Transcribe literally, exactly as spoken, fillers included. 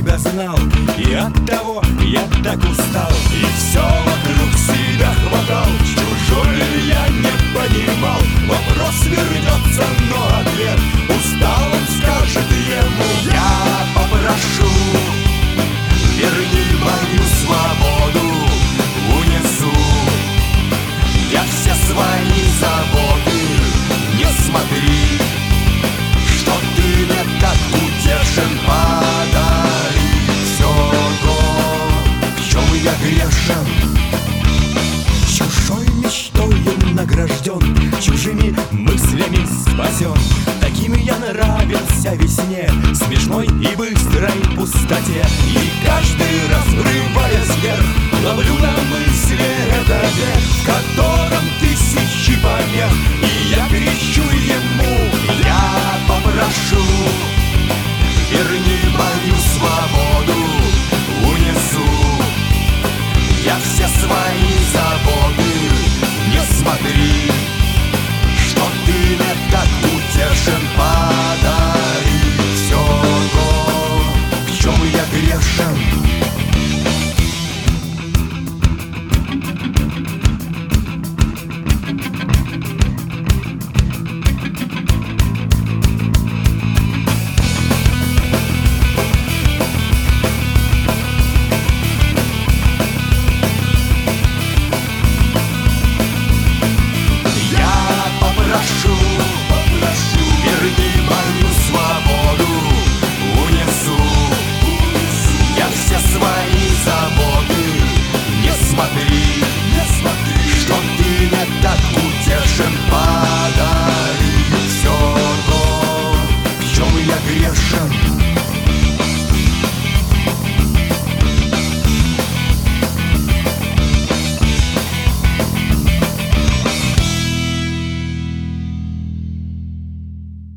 тебя знал, и оттого я так устал. И все вокруг себя хватал, чужой ли я не понимал. Вопрос вернется, но ответ устал, он скажет ему: я попрошу, верни мою свободу, унесу я все свои заботы. Не смотри, что ты мне так утешен, подари все то, в чем я грешен. Чужой мечтою награжден, чужими мыслями спасен. Таким я нравился весне, смешной и быстрой пустоте. И каждый раз, врываясь вверх, ловлю на мысли это век, в котором тысячи помех. И я кричу ему: я попрошу, верни мою свободу, унесу я все свои заботы. Не смотри, что ты мне так утешен, подари все то, в чем я грешен.